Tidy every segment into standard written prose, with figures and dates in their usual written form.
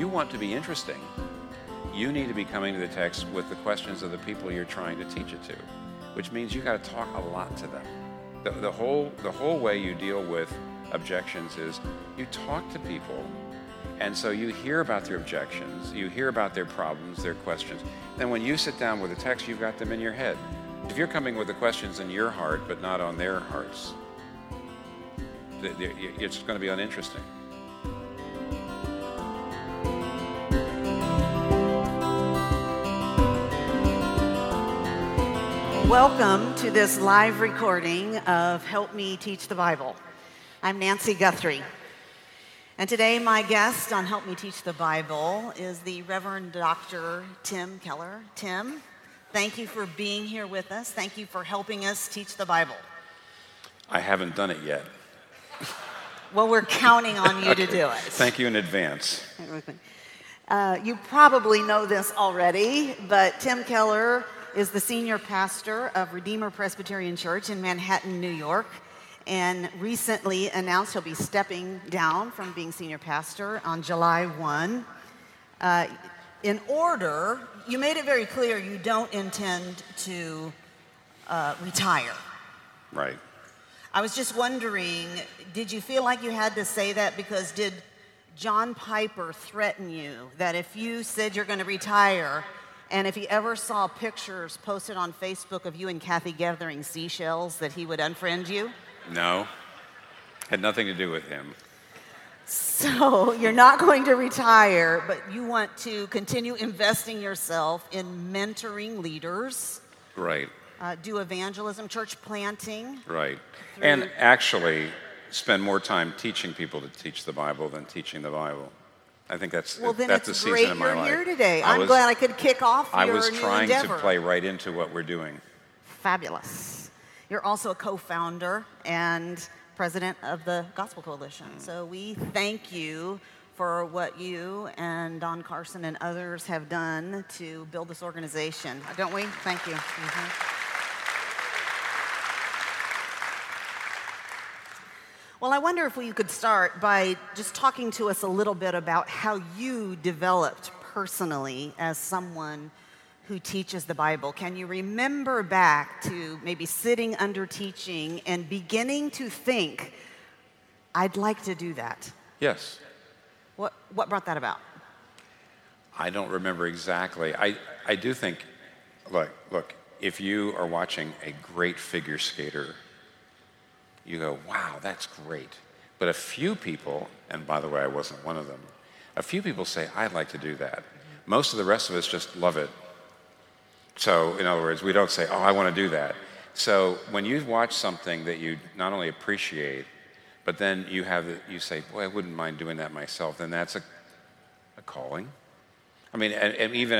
you want to be interesting, you need to be coming to the text with the questions of the people you're trying to teach it to, which means you got to talk a lot to them. The whole way you deal with objections is you talk to people, and so you hear about their objections, you hear about their problems, their questions. Then when you sit down with the text, you've got them in your head. If you're coming with the questions in your heart but not on their hearts, it's going to be uninteresting. Welcome to this live recording of Help Me Teach the Bible. I'm Nancy Guthrie. And today my guest on Help Me Teach the Bible is the Reverend Dr. Tim Keller. Tim, thank you for being here with us. Thank you for helping us teach the Bible. I haven't done it yet. Well, we're counting on you to do it. Thank you in advance. You probably know this already, but Tim Keller is the senior pastor of Redeemer Presbyterian Church in Manhattan, New York, and recently announced he'll be stepping down from being senior pastor on July 1. You made it very clear you don't intend to retire. Right. I was just wondering, did you feel like you had to say that because did John Piper threaten you that if you said you're going to retire, and if he ever saw pictures posted on Facebook of you and Kathy gathering seashells, that he would unfriend you? No. Had nothing to do with him. So you're not going to retire, but you want to continue investing yourself in mentoring leaders. Right. Do evangelism, church planting. Right. And actually spend more time teaching people to teach the Bible than teaching the Bible. I think that's the season of my life. Well, then it's great you're here today. I'm glad I could kick off your new endeavor. I was trying to play right into what we're doing. Fabulous. You're also a co-founder and president of the Gospel Coalition. So we thank you for what you and Don Carson and others have done to build this organization. Don't we? Thank you. Well, I wonder if we could start by just talking to us a little bit about how you developed personally as someone who teaches the Bible. Can you remember back to maybe sitting under teaching and beginning to think, I'd like to do that? Yes. What brought that about? I don't remember exactly. I do think, look, if you are watching a great figure skater, you go, wow, that's great. But a few people, and by the way, I wasn't one of them, a few people say, I'd like to do that. Most of the rest of us just love it. So, in other words, we don't say, oh, I want to do that. So when you watch something that you not only appreciate, but then you say, boy, I wouldn't mind doing that myself, then that's a calling. I mean, and even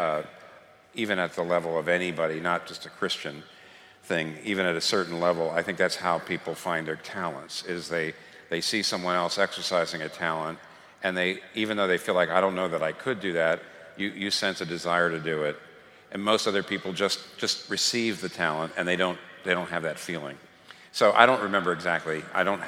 at the level of anybody, not just a Christian thing, even at a certain level, I think that's how people find their talents, is they see someone else exercising a talent, and even though they feel like, I don't know that I could do that, you sense a desire to do it. And most other people just receive the talent, and they don't have that feeling. So I don't remember exactly.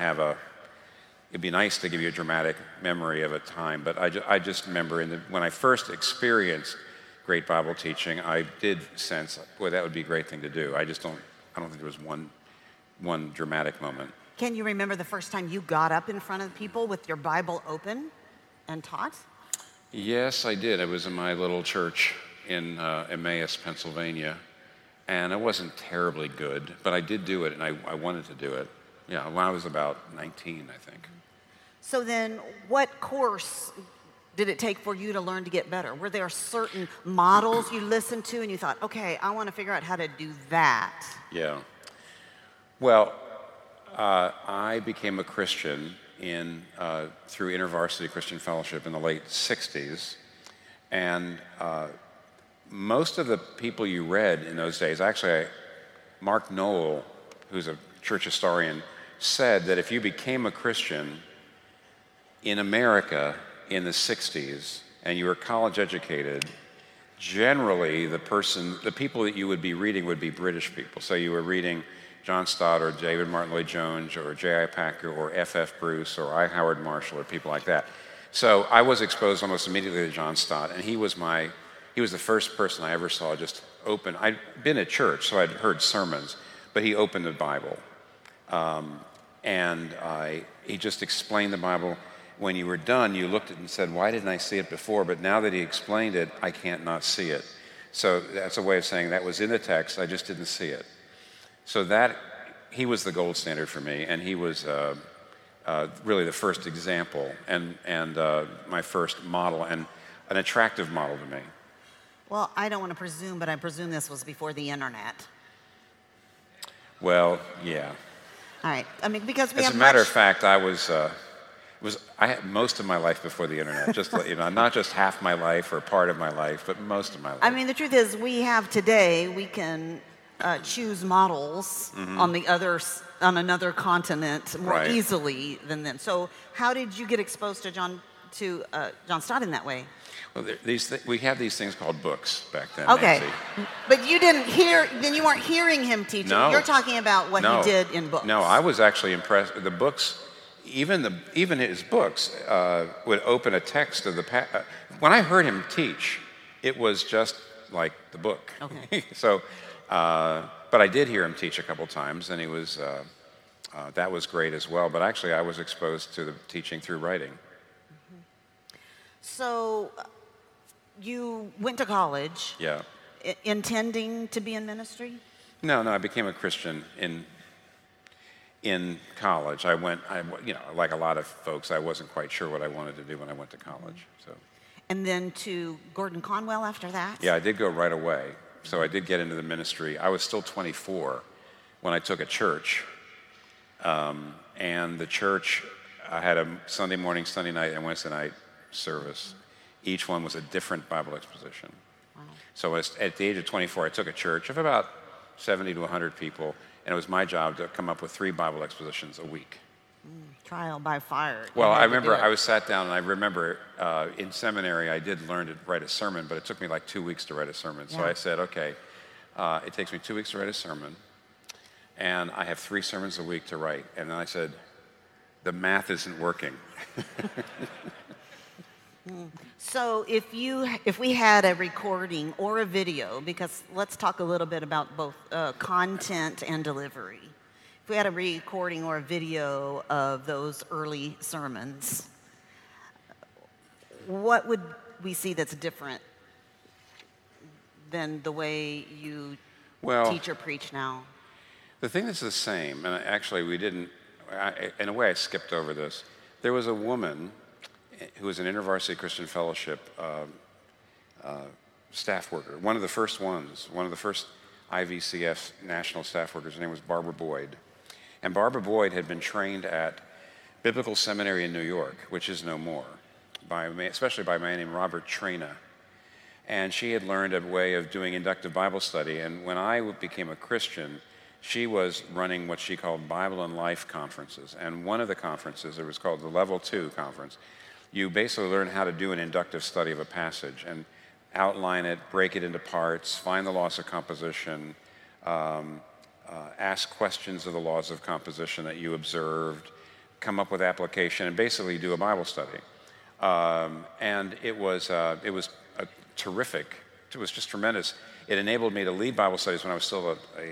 It'd be nice to give you a dramatic memory of a time, but I just remember when I first experienced great Bible teaching, I did sense, boy, that would be a great thing to do. I don't think there was one dramatic moment. Can you remember the first time you got up in front of people with your Bible open and taught? Yes, I did. I was in my little church in Emmaus, Pennsylvania, and I wasn't terribly good, but I did do it, and I wanted to do it. Yeah, when I was about 19, I think. So then, what course did it take for you to learn to get better? Were there certain models you listened to and you thought, okay, I want to figure out how to do that? Yeah. Well, I became a Christian through InterVarsity Christian Fellowship in the late 60s. And most of the people you read in those days, actually, Mark Noel, who's a church historian, said that if you became a Christian in America in the 60s and you were college educated, generally the people that you would be reading would be British people. So you were reading John Stott or David Martin Lloyd-Jones or J.I. Packer or F.F. Bruce or I. Howard Marshall or people like that. So I was exposed almost immediately to John Stott, and he was the first person I ever saw just open. I'd been at church, so I'd heard sermons, but he opened the Bible. He just explained the Bible. When you were done, you looked at it and said, why didn't I see it before? But now that he explained it, I can't not see it. So that's a way of saying that was in the text, I just didn't see it. So he was the gold standard for me, and he was really the first example and my first model, and an attractive model to me. Well, I don't want to presume, but I presume this was before the internet. Well, yeah. All right. I mean, because we As have a matter of fact, I had most of my life before the internet. Just not just half my life or part of my life, but most of my life. I mean, the truth is, we have today. We can choose models on another continent more easily than then. So, how did you get exposed to John Stott in that way? Well, we had these things called books back then. Okay, Nancy. but you weren't hearing him teaching. No. You're talking about what he did in books. No, I was actually impressed. The books, even his books, would open a text of the when I heard him teach, it was just like the book. Okay. So, but I did hear him teach a couple times, and he was that was great as well. But actually, I was exposed to the teaching through writing. So, you went to college. Yeah. Intending to be in ministry? No, I became a Christian in college. Like a lot of folks, I wasn't quite sure what I wanted to do when I went to college. So. And then to Gordon Conwell after that? Yeah, I did go right away. So I did get into the ministry. I was still 24 when I took a church. And the church, I had a Sunday morning, Sunday night, and Wednesday night service. Each one was a different Bible exposition. Wow. So at the age of 24, I took a church of about 70 to 100 people, and it was my job to come up with 3 Bible expositions a week. Trial by fire. Well, I remember I was sat down, and I remember in seminary I did learn to write a sermon, but it took me like 2 weeks to write a sermon. So I said, okay, it takes me 2 weeks to write a sermon, and I have 3 sermons a week to write. And then I said, the math isn't working. So if we had a recording or a video, because let's talk a little bit about both content and delivery. If we had a recording or a video of those early sermons, what would we see that's different than the way you teach or preach now? The thing that's the same, and actually in a way I skipped over this. There was a woman who was an InterVarsity Christian Fellowship staff worker, one of the first IVCF national staff workers. Her name was Barbara Boyd. And Barbara Boyd had been trained at Biblical Seminary in New York, which is no more, especially by a man named Robert Traina. And she had learned a way of doing inductive Bible study. And when I became a Christian, she was running what she called Bible and Life conferences. And one of the conferences, it was called the Level 2 conference, you basically learn how to do an inductive study of a passage and outline it, break it into parts, find the laws of composition, ask questions of the laws of composition that you observed, come up with application, and basically do a Bible study. And it was terrific. It was just tremendous. It enabled me to lead Bible studies when I was still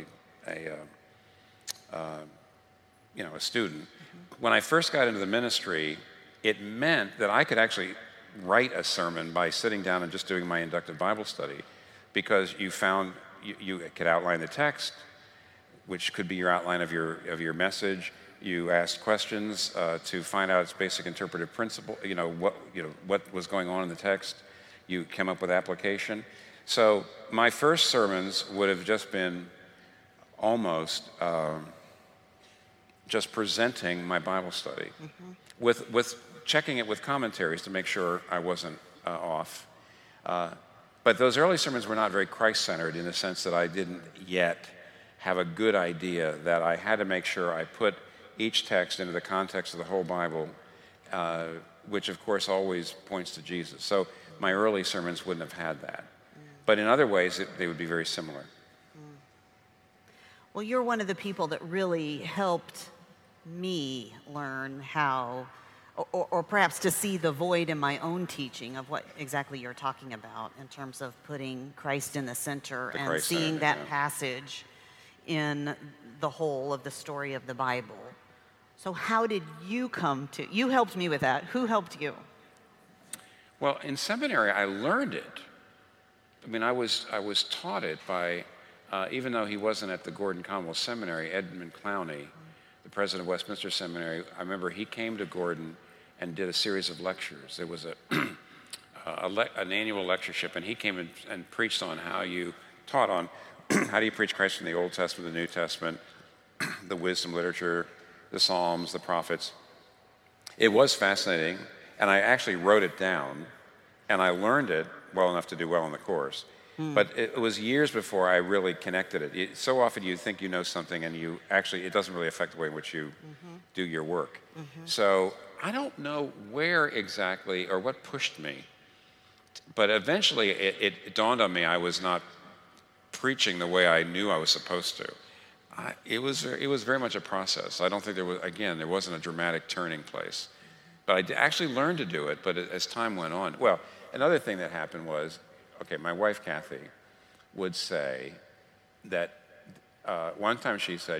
a student. When I first got into the ministry, it meant that I could actually write a sermon by sitting down and just doing my inductive Bible study, because you could outline the text, which could be your outline of your message. You asked questions to find out its basic interpretive principle. What was going on in the text. You came up with application. So my first sermons would have just been almost just presenting my Bible study, with checking it with commentaries to make sure I wasn't off. But those early sermons were not very Christ-centered, in the sense that I didn't yet have a good idea that I had to make sure I put each text into the context of the whole Bible, which of course always points to Jesus. So my early sermons wouldn't have had that. But in other ways, they would be very similar. Well, you're one of the people that really helped me learn how or perhaps to see the void in my own teaching of what exactly you're talking about in terms of putting Christ in the center The and Christ seeing center, that yeah. passage in the whole of the story of the Bible. So how did you come to, you helped me with that. Who helped you? Well, in seminary, I learned it. I mean, I was taught it by, even though he wasn't at the Gordon Commonwealth Seminary, Edmund Clowney, the president of Westminster Seminary, I remember he came to Gordon and did a series of lectures. There was an annual lectureship, and he came and preached on how you taught on how do you preach Christ from the Old Testament, the New Testament, the wisdom literature, the Psalms, the prophets. It was fascinating, and I actually wrote it down, and I learned it well enough to do well in the course. But it was years before I really connected it. So often you think you know something, and it doesn't really affect the way in which you do your work. So I don't know where exactly or what pushed me, but eventually it dawned on me I was not preaching the way I knew I was supposed to. It was very much a process. I don't think there wasn't a dramatic turning place. But I actually learned to do it, but as time went on. Well, another thing that happened was, okay, my wife, Kathy, would say that one time she said,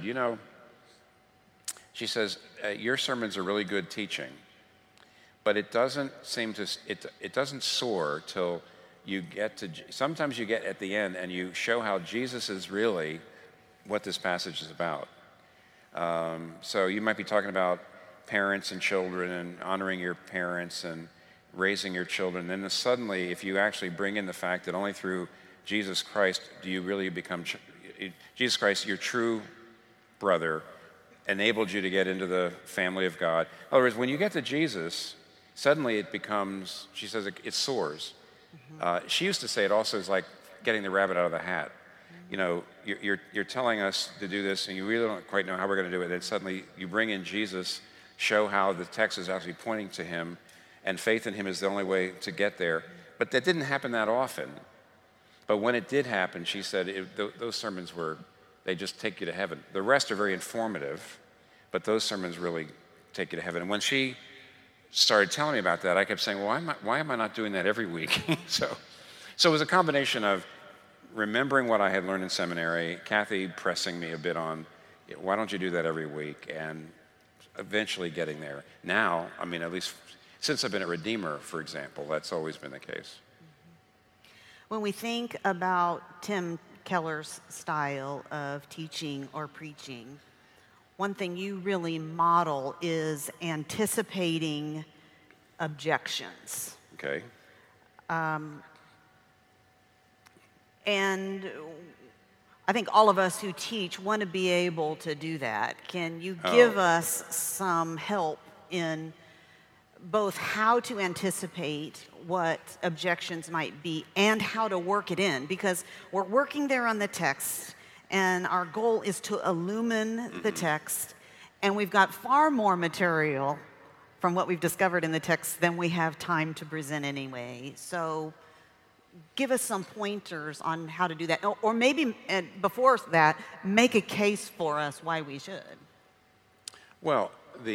she says, your sermons are really good teaching, but it doesn't it doesn't soar till you get to, sometimes you get at the end and you show how Jesus is really what this passage is about. So you might be talking about parents and children and honoring your parents and raising your children. And then suddenly, if you actually bring in the fact that only through Jesus Christ do you really become, Jesus Christ, your true brother, enabled you to get into the family of God. In other words, when you get to Jesus, suddenly it becomes, she says, it soars. She used to say it also is like getting the rabbit out of the hat. You're telling us to do this, and you really don't quite know how we're going to do it. Then suddenly you bring in Jesus, show how the text is actually pointing to him, and faith in him is the only way to get there. But that didn't happen that often. But when it did happen, she said those sermons they just take you to heaven. The rest are very informative, but those sermons really take you to heaven. And when she started telling me about that, I kept saying, well, why am I not doing that every week? So it was a combination of remembering what I had learned in seminary, Kathy pressing me a bit on, why don't you do that every week? And eventually getting there. Now, I mean, at least since I've been at Redeemer, for example, that's always been the case. When we think about Tim Keller's style of teaching or preaching, one thing you really model is anticipating objections. Okay. And I think all of us who teach want to be able to do that. Can you give us some help in both how to anticipate what objections might be and how to work it in? Because we're working there on the text, and our goal is to illumine the text, and we've got far more material from what we've discovered in the text than we have time to present anyway. So give us some pointers on how to do that. Or maybe before that, make a case for us why we should. Well,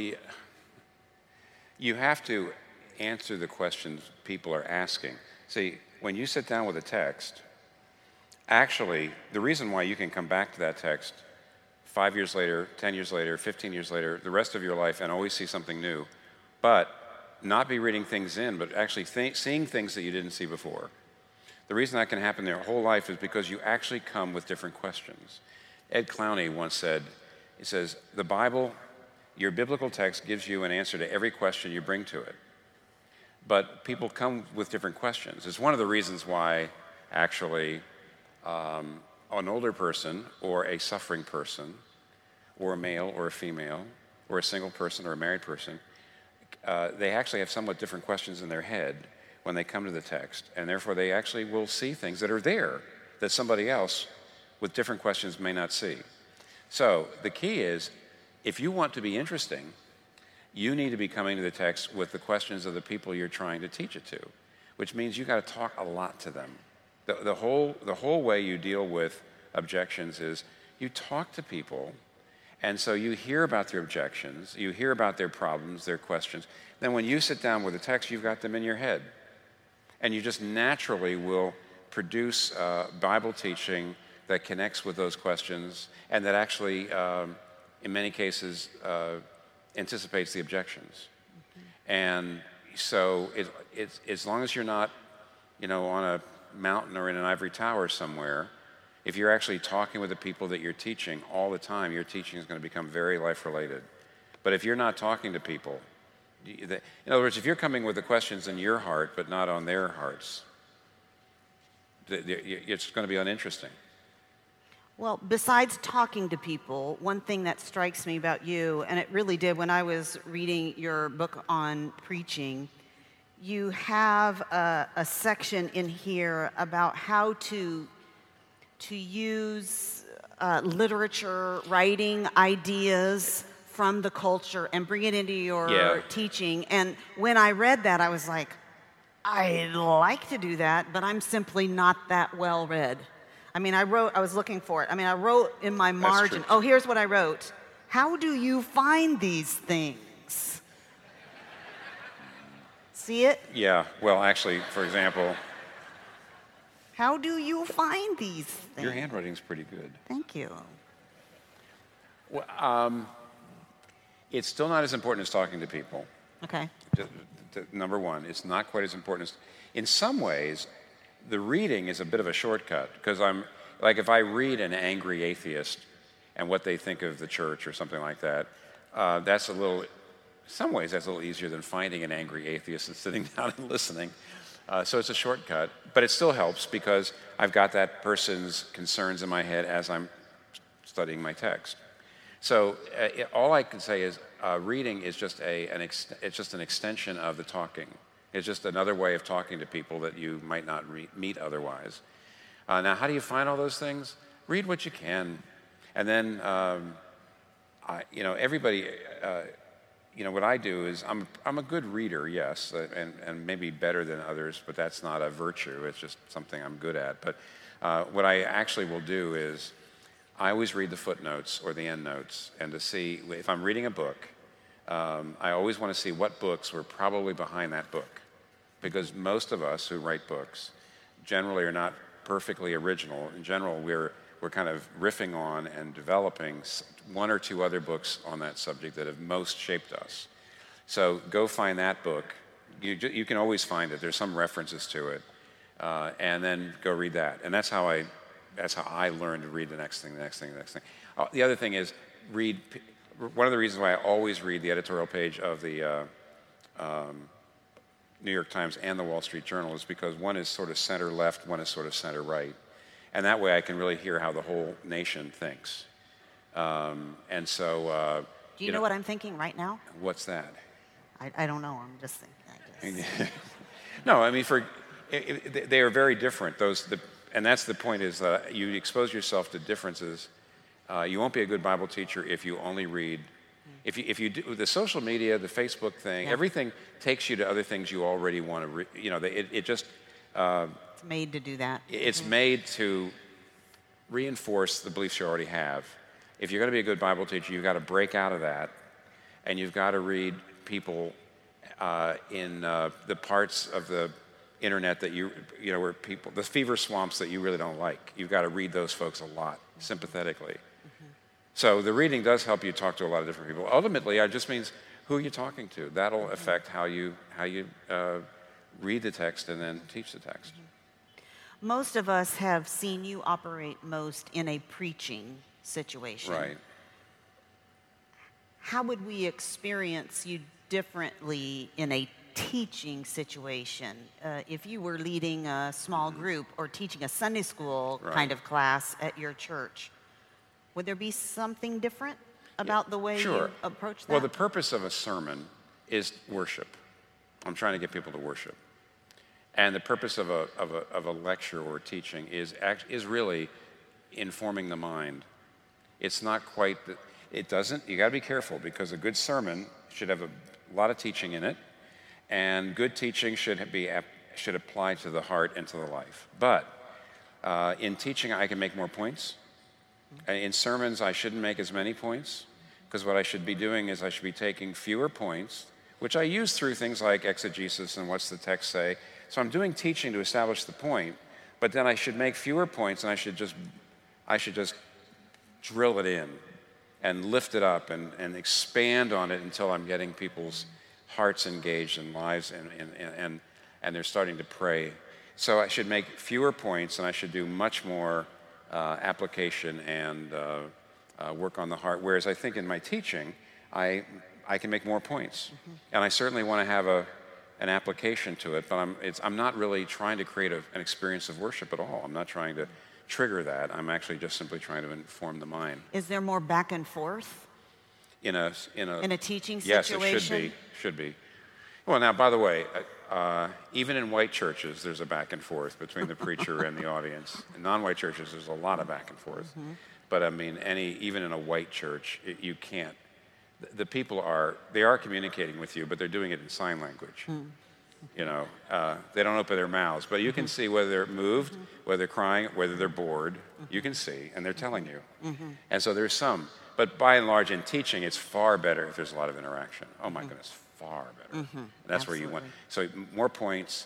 you have to answer the questions people are asking. See, when you sit down with a text, actually, the reason why you can come back to that text 5 years later, 10 years later, 15 years later, the rest of your life, and always see something new, but not be reading things in, but actually seeing things that you didn't see before. The reason that can happen their whole life is because you actually come with different questions. Ed Clowney once said, he says, the Bible, your biblical text gives you an answer to every question you bring to it. But people come with different questions. It's one of the reasons why actually an older person or a suffering person or a male or a female or a single person or a married person, they actually have somewhat different questions in their head when they come to the text, and therefore they actually will see things that are there that somebody else with different questions may not see. So the key is, if you want to be interesting, you need to be coming to the text with the questions of the people you're trying to teach it to, which means you got to talk a lot to them. The whole way you deal with objections is you talk to people And so you hear about their objections, you hear about their problems, their questions. Then when you sit down with the text, you've got them in your head. And you just naturally will produce Bible teaching that connects with those questions and that actually, in many cases, anticipates the objections. And so it's as long as you're not, on a mountain or in an ivory tower somewhere, if you're actually talking with the people that you're teaching all the time, your teaching is going to become very life-related. But if you're not talking to people, in other words, if you're coming with the questions in your heart but not on their hearts, it's going to be uninteresting. Well, besides talking to people, one thing that strikes me about you, and it really did when I was reading your book on preaching, you have a section in here about how to use literature, writing ideas from the culture and bring it into your teaching. And when I read that, I was like, I'd like to do that, but I'm simply not that well read. I mean, I was looking for it. I mean, I wrote in my margin, here's what I wrote. How do you find these things? See it? Yeah, well, actually, for example, how do you find these things? Your handwriting's pretty good. Thank you. Well, it's still not as important as talking to people. Okay. Number one, it's not quite as important as, in some ways, the reading is a bit of a shortcut, because if I read an angry atheist and what they think of the church or something like that, that's in some ways that's a little easier than finding an angry atheist and sitting down and listening. So it's a shortcut, but it still helps because I've got that person's concerns in my head as I'm studying my text. So all I can say is reading is just it's just an extension of the talking. It's just another way of talking to people that you might not meet otherwise. Now, how do you find all those things? Read what you can, and then everybody. What I do is I'm a good reader, yes, and maybe better than others, but that's not a virtue. It's just something I'm good at. But what I actually will do is I always read the footnotes or the endnotes, and to see if I'm reading a book, I always want to see what books were probably behind that book, because most of us who write books generally are not perfectly original. In general, we're kind of riffing on and developing one or two other books on that subject that have most shaped us. So go find that book. You can always find it. There's some references to it, and then go read that. And that's how I learned to read the next thing. The other thing is read. One of the reasons why I always read the editorial page of the New York Times and the Wall Street Journal is because one is sort of center left, one is sort of center right. And that way I can really hear how the whole nation thinks. And so... Do you know what I'm thinking right now? What's that? I don't know. I'm just thinking. No, I mean, they are very different. And that's the point, is that you expose yourself to differences. You won't be a good Bible teacher if you only read. If you do the social media, the Facebook thing, everything takes you to other things you already want to read. It just... It's made to do that. It's made to reinforce the beliefs you already have. If you're going to be a good Bible teacher, you've got to break out of that, and you've got to read people in the parts of the internet that where people, the fever swamps that you really don't like. You've got to read those folks a lot, sympathetically. So the reading does help you talk to a lot of different people. Ultimately, it just means who you're talking to. That'll affect how you read the text and then teach the text. Most of us have seen you operate most in a preaching situation. Right. How would we experience you differently in a teaching situation? If you were leading a small group or teaching a Sunday school kind of class at your church, would there be something different about the way you approach that? Well, the purpose of a sermon is worship. I'm trying to get people to worship. And the purpose of a lecture or teaching is really informing the mind. It's not quite, you got to be careful, because a good sermon should have a lot of teaching in it, and good teaching should apply to the heart and to the life. But in teaching, I can make more points. In sermons, I shouldn't make as many points, Because what I should be doing is I should be taking fewer points, which I use through things like exegesis and what's the text say. So I'm doing teaching to establish the point, but then I should make fewer points, and I should just drill it in and lift it up and expand on it until I'm getting people's hearts engaged and lives and they're starting to pray. So I should make fewer points, and I should do much more application and work on the heart. Whereas I think in my teaching, I can make more points. Mm-hmm. And I certainly want to have an application to it, but I'm not really trying to create an experience of worship at all. I'm not trying to trigger that. I'm actually just simply trying to inform the mind. Is there more back and forth in a teaching situation? Yes, it should be. Well, now, by the way, even in white churches, there's a back and forth between the preacher and the audience. In non-white churches, there's a lot of back and forth. Mm-hmm. But I mean, even in a white church, you can't. The people are communicating with you, but they're doing it in sign language. Mm. You know, they don't open their mouths, but you can see whether they're moved, whether they're crying, whether they're bored. You can see, and they're telling you. Mm-hmm. And so there's some. But by and large, in teaching, it's far better if there's a lot of interaction. Oh my goodness, far better. Mm-hmm. That's Absolutely. Where you want. So more points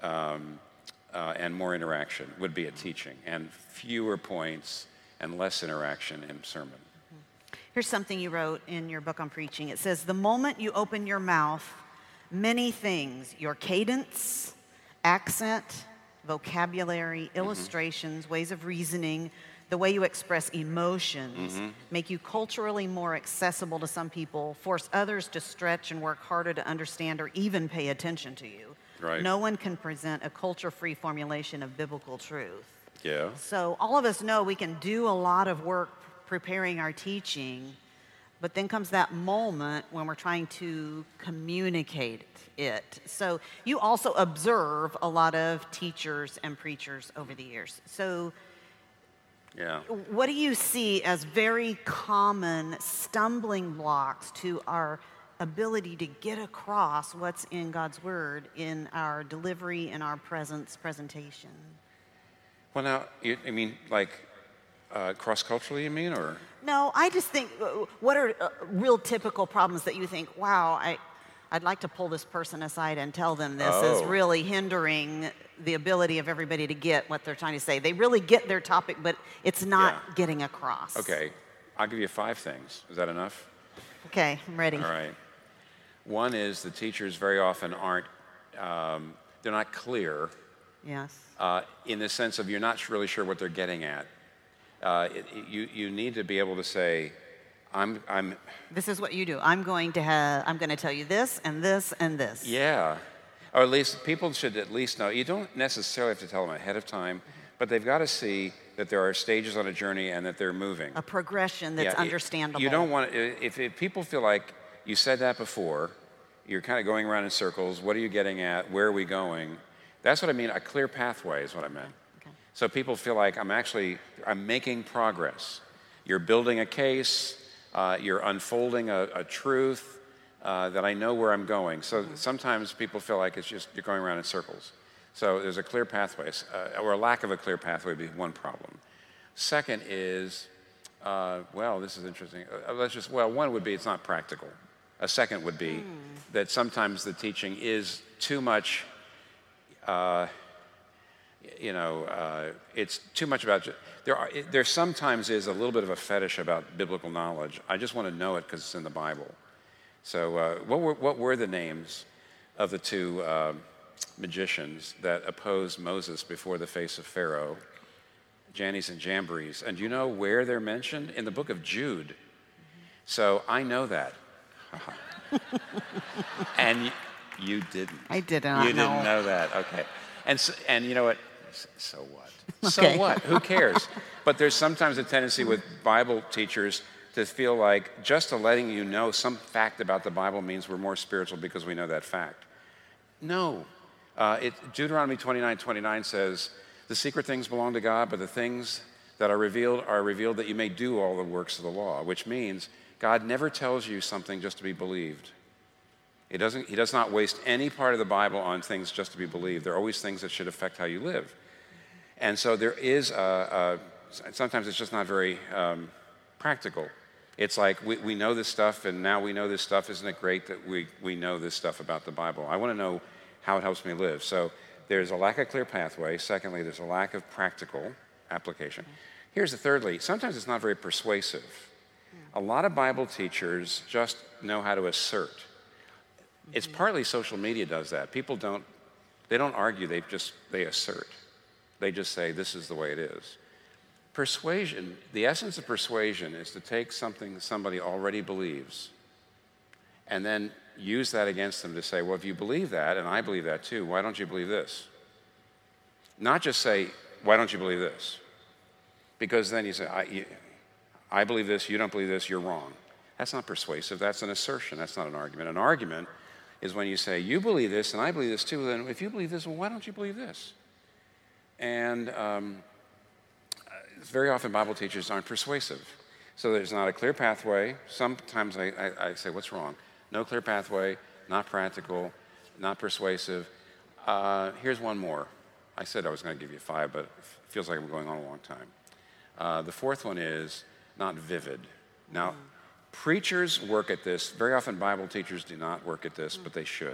and more interaction would be a teaching, and fewer points and less interaction in sermon. Here's something you wrote in your book on preaching. It says, the moment you open your mouth, many things, your cadence, accent, vocabulary, illustrations, ways of reasoning, the way you express emotions, make you culturally more accessible to some people, force others to stretch and work harder to understand or even pay attention to you. Right. No one can present a culture-free formulation of biblical truth. Yeah. So all of us know we can do a lot of work preparing our teaching, but then comes that moment when we're trying to communicate it. So you also observe a lot of teachers and preachers over the years. So yeah. What do you see as very common stumbling blocks to our ability to get across what's in God's Word in our delivery and our presentation? Well, now, I mean, like, cross-culturally, you mean, or? No, I just think, what are real typical problems that you think, wow, I'd like to pull this person aside and tell them this is really hindering the ability of everybody to get what they're trying to say. They really get their topic, but it's not getting across. Okay, I'll give you 5 things. Is that enough? Okay, I'm ready. All right. One is the teachers very often aren't, they're not clear. Yes. In the sense of you're not really sure what they're getting at. You need to be able to say, I'm. This is what you do. I'm going to tell you this and this and this. Yeah, or at least people should at least know. You don't necessarily have to tell them ahead of time, but they've got to see that there are stages on a journey and that they're moving. A progression that's understandable. You don't want if people feel like you said that before, you're kind of going around in circles. What are you getting at? Where are we going? That's what I mean. A clear pathway is what I meant. Okay. So people feel like I'm making progress. You're building a case. You're unfolding a truth that I know where I'm going. So sometimes people feel like it's just you're going around in circles. So there's a clear pathway, or a lack of a clear pathway would be one problem. Second is, this is interesting. One would be it's not practical. A second would be that sometimes the teaching is too much. It's too much about. There sometimes is a little bit of a fetish about biblical knowledge. I just want to know it because it's in the Bible. So, what were the names of the 2 magicians that opposed Moses before the face of Pharaoh? Jannes and Jambres. And do you know where they're mentioned? In the book of Jude. So I know that. And you didn't. I didn't. You didn't know that. Okay. And you know what? So what? So what? Who cares? But there's sometimes a tendency with Bible teachers to feel like just letting you know some fact about the Bible means we're more spiritual because we know that fact. No. Deuteronomy 29:29 says, the secret things belong to God, but the things that are revealed that you may do all the works of the law, which means God never tells you something just to be believed. He does not waste any part of the Bible on things just to be believed. There are always things that should affect how you live. And so there is sometimes it's just not very practical. It's like we know this stuff, and now we know this stuff. Isn't it great that we know this stuff about the Bible? I want to know how it helps me live. So there's a lack of clear pathway. Secondly, there's a lack of practical application. Here's the thirdly, sometimes it's not very persuasive. A lot of Bible teachers just know how to assert. It's partly social media does that. People don't argue, they assert. They just say, this is the way it is. Persuasion, the essence of persuasion is to take something somebody already believes and then use that against them to say, well, if you believe that, and I believe that too, why don't you believe this? Not just say, why don't you believe this? Because then you say, I believe this, you don't believe this, you're wrong. That's not persuasive, that's an assertion, that's not an argument. An argument is when you say, you believe this and I believe this too, then if you believe this, well, why don't you believe this? And very often Bible teachers aren't persuasive. So there's not a clear pathway. Sometimes I say, what's wrong? No clear pathway, not practical, not persuasive. Here's one more. I said I was going to give you 5, but it feels like I'm going on a long time. The fourth one is not vivid. Now, preachers work at this. Very often Bible teachers do not work at this, but they should.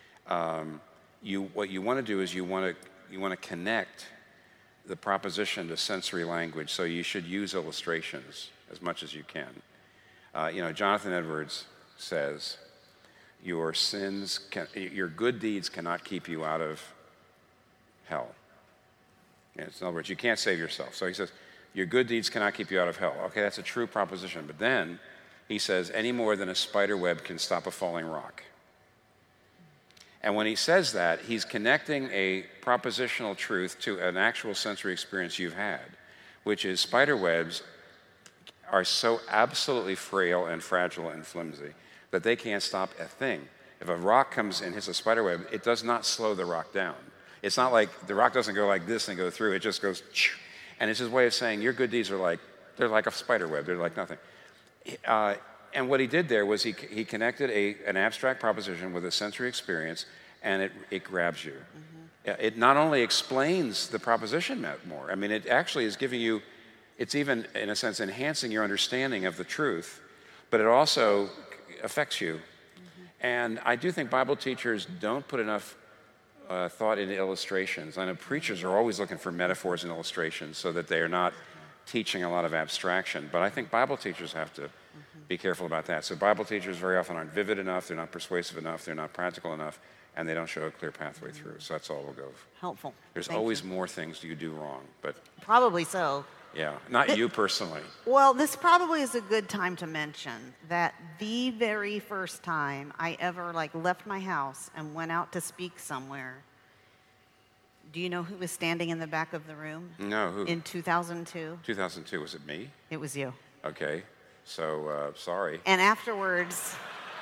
What you want to do is you want to connect the proposition to sensory language, so you should use illustrations as much as you can. Jonathan Edwards says, your good deeds cannot keep you out of hell. In other words, you can't save yourself. So he says, your good deeds cannot keep you out of hell. Okay, that's a true proposition. But then he says, any more than a spider web can stop a falling rock. And when he says that, he's connecting a propositional truth to an actual sensory experience you've had, which is spider webs are so absolutely frail and fragile and flimsy that they can't stop a thing. If a rock comes and hits a spider web, it does not slow the rock down. It's not like the rock doesn't go like this and go through, it just goes, and it's his way of saying your good deeds are they're like a spider web, they're like nothing. And what he did there was he connected an abstract proposition with a sensory experience, and it grabs you. It not only explains the proposition more, I mean, it actually is giving you, it's even, in a sense, enhancing your understanding of the truth, but it also affects you. And I do think Bible teachers don't put enough thought into illustrations. I know preachers are always looking for metaphors and illustrations so that they are not teaching a lot of abstraction, but I think Bible teachers have to be careful about that. So Bible teachers very often aren't vivid enough, they're not persuasive enough, they're not practical enough, and they don't show a clear pathway through. So that's all we'll go. Helpful. There's always more things you do wrong, but probably so. Yeah, not you personally. Well, this probably is a good time to mention that the very first time I ever left my house and went out to speak somewhere, do you know who was standing in the back of the room? No, who? In 2002. 2002, was it me? It was you. Okay, so sorry. And afterwards,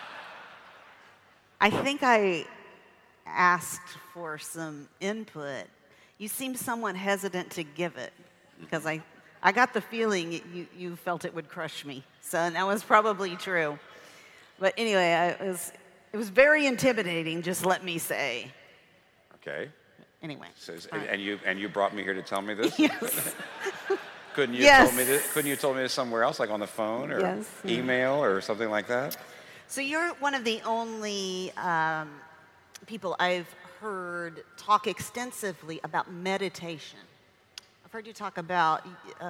I think I asked for some input. You seemed somewhat hesitant to give it because I got the feeling you felt it would crush me. So that was probably true. But anyway, it was very intimidating, just let me say. Okay. Anyway. So, and you brought me here to tell me this? Yes. Couldn't you yes. Couldn't you told me this somewhere else, like on the phone or yes. email or something like that? So you're one of the only people I've heard talk extensively about meditation. I've heard you talk about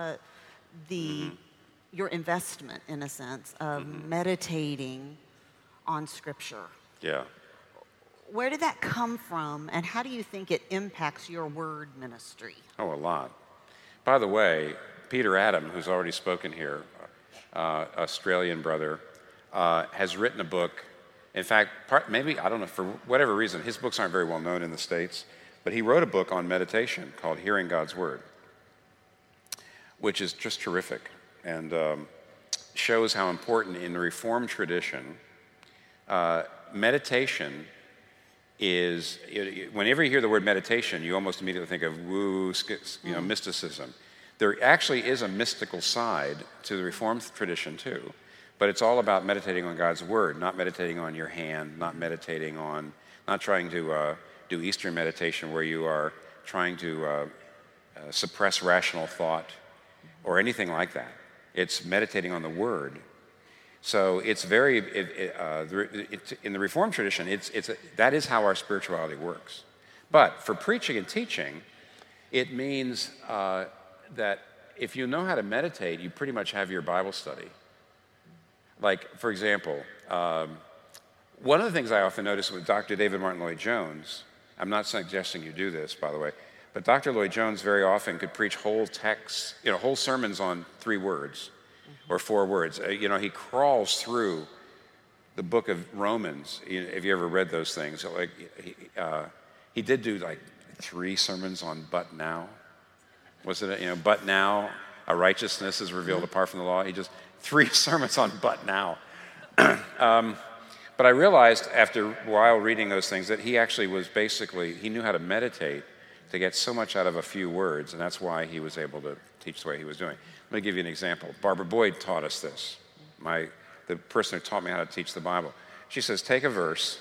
your investment, in a sense, of meditating on Scripture. Yeah. Where did that come from, and how do you think it impacts your word ministry? Oh, a lot. By the way, Peter Adam, who's already spoken here, Australian brother, has written a book. In fact, maybe, I don't know, for whatever reason, his books aren't very well known in the States, but he wrote a book on meditation called Hearing God's Word, which is just terrific and shows how important in the Reformed tradition, meditation is, whenever you hear the word meditation, you almost immediately think of woo, mysticism. There actually is a mystical side to the Reformed tradition too, but it's all about meditating on God's Word, not meditating on your hand, not trying to do Eastern meditation where you are trying to suppress rational thought or anything like that. It's meditating on the Word. So it's very, in the Reformed tradition, that is how our spirituality works. But for preaching and teaching, it means that if you know how to meditate, you pretty much have your Bible study. Like, for example, one of the things I often notice with Dr. David Martin Lloyd-Jones, I'm not suggesting you do this, by the way, but Dr. Lloyd-Jones very often could preach whole texts, whole sermons on 3 words or 4 words. He crawls through the book of Romans. Have you ever read those things? Like, he did do like 3 sermons on "but now." Was it, "but now a righteousness is revealed apart from the law"? He just 3 sermons on "but now." But I realized after a while reading those things that he actually he knew how to meditate to get so much out of a few words, and that's why he was able to teach the way he was doing. Let me give you an example. Barbara Boyd taught us this, the person who taught me how to teach the Bible. She says, take a verse